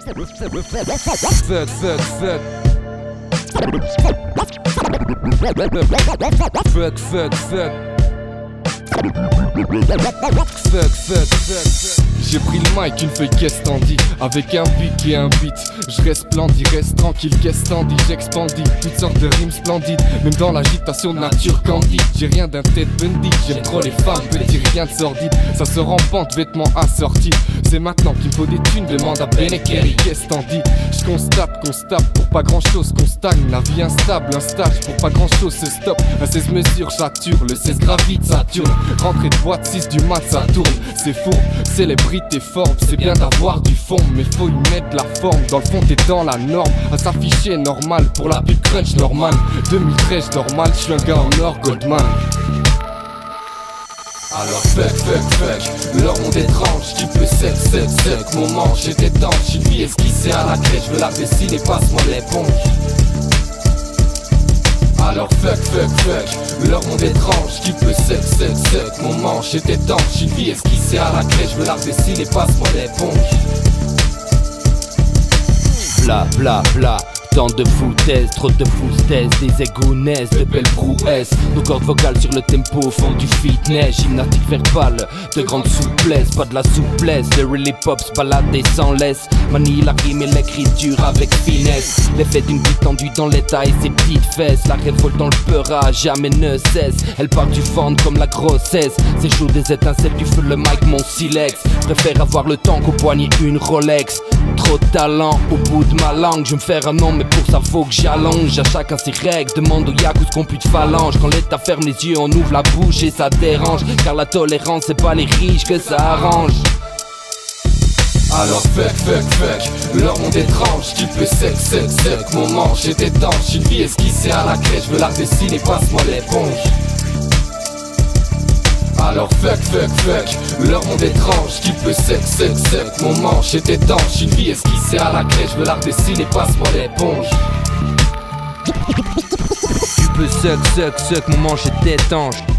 Fuck, fuck, fuck. Fuck, fuck, fuck. Fuck, fuck, fuck. J'ai pris le mic, une feuille qu'est-ce t'en dis, avec un pic et un beat. Je resplendis, reste tranquille, qu'est-ce t'en dis. J'expandis toutes sortes de rimes splendides, même dans l'agitation de nature candide. J'ai rien d'un Ted Bundy, j'aime trop les femmes, petit rien de sordide. Ça se rampante, vêtements assortis. C'est maintenant qu'il me faut des thunes, demande à Bene Kerry, qu'est-ce t'en dis. Je constate pour pas grand chose qu'on stagne. La vie instable, un stage pour pas grand chose se stoppe. À 16 mesures, j'ature, le 16 gravite, ça tourne. Rentrée de boîte, 6 du mat, ça tourne. C'est fou, célébrité forme, c'est bien d'avoir du fond, mais faut y mettre la forme. Dans le fond t'es dans la norme, à s'afficher normal. Pour la pub crunch normal, 2013 normal, je suis un gars en or Goldman. Alors fuck, fuck, fuck, leur monde étrange, qui peut suck, mon manche est étanche, une vie esquissée à la craie, je veux la dessiner, passe-moi l'éponge. Alors fuck, fuck, fuck, leur monde étrange, qui peut suck, mon manche est étanche, une vie esquissée à la craie, je veux la dessiner, passe-moi l'éponge. Bla bla bla, tant de foutaises, trop de foutaises, des égounesses, de belles prouesses. Nos cordes vocales sur le tempo font du fitness, gymnastique verbale, de grande souplesse, pas de la souplesse. Les really pops baladés sans laisse, manie la rime et l'écriture avec finesse. L'effet d'une bite tendue dans l'état et ses petites fesses. La révolte dans le peura jamais ne cesse. Elle part du ventre comme la grossesse. C'est chaud des étincelles du feu, le mic mon silex. Préfère avoir le temps qu'au poignet une Rolex. Trop de talent au bout de ma langue, je vais me faire un nom mais pour ça faut que j'allonge. À chacun ses règles, demande au yakus qu'on pue de phalange. Quand l'état ferme les yeux on ouvre la bouche et ça dérange. Car la tolérance c'est pas les riches que ça arrange. Alors fuck, fuck, fuck, leur monde étrange, qui peut suck, mon manche est étanche, une vie esquissée à la craie, je veux la dessiner, passe-moi l'éponge. Alors fuck, fuck, fuck, leur monde étrange, qui peut suck, mon manche est étanche, une vie esquissée à la craie, je veux la dessiner, passe-moi l'éponge. Tu peux suck, mon manche est étanche.